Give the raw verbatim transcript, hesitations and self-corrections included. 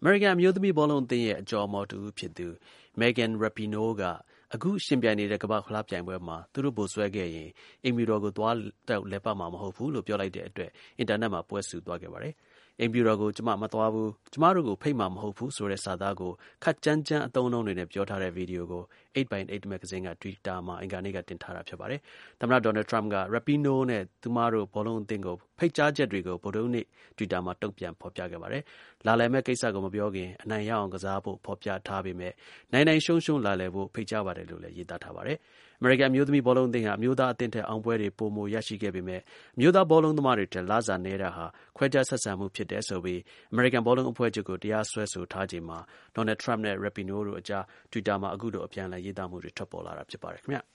American အမျိုးသမီးဘောလုံးအသင်းရဲ့အကျော်အမော်တူဖြစ်သူ Megan Rapinoe ကအခုရှင်ပြိုင်နေတဲ့ကမ္ဘာ့ဖလားပြိုင်ပွဲမှာသူတို့ပိုဆွဲခဲ့ရင်အိမ်ဖြူတော်ကိုသွားတော့လဲပတ်မှာမဟုတ်ဘူးလို့ပြောလိုက်တဲ့အတွက်အင်တာနက်မှာပွဲဆူသွားခဲ့ပါတယ်။အိမ်ဖြူတော်ကိုကျမမသွားဘူးကျမတို့ကိုဖိတ်မှာမဟုတ်ဘူးဆိုတဲ့စာသားကိုခက်ကြမ်းကြမ်းအသုံးအနှုန်းတွေနဲ့ပြောထားတဲ့ဗီဒီယိုကို eight by eight မဂ္ဂဇင်းက Twitter မှာအင်္ဂါနေ့ကတင်ထားတာဖြစ်ပါတယ်။သမ္မတ Donald Trump က Rapinoe နဲ့သူမတို့ဘောလုံးအသင်းကိုဖိတ်ကြားချက်တွေကိုဗုဒ္ဓဟူးနေ့ Twitter မှာတုံ့ပြန်ဖော်ပြခဲ့ပါတယ်။လာလည်မဲ့ကိစ္စကိုမပြောခင်အနိုင်ရအောင်ကစားဖို့ဖော်ပြထားပေမဲ့နိုင်နိုင်ရှုံးရှုံးလာလည်ဖို့ဖိတ်ကြားပါတယ်လို့လည်းရေးသားထားပါတယ်။ American အမျိုးသမီးဘောလုံးအသင်းဟာအမျိုးသားအသင်းထက်အောင်ပွဲတွေပိုမိုရရှိခဲ့ပေမဲ့အမျိုးသားဘောလုံးသမားတွေထက်လစာနည်းတာဟာခွဲခြားဆက်ဆံမှုဖြစ်တယ်ဆိုပြီး American ဘောလုံးအဖွဲ့ချုပ်ကိုတရားစွဲဆိုထားချိန်မှာ Donald Trump နဲ့ Rapinoe တို့အကြား Twitter မှာအခုလိုအပြန်အလှန်ရေးသားမှုတွေထွက်ပေါ်လာတာဖြစ်ပါတယ်ခင်ဗျာ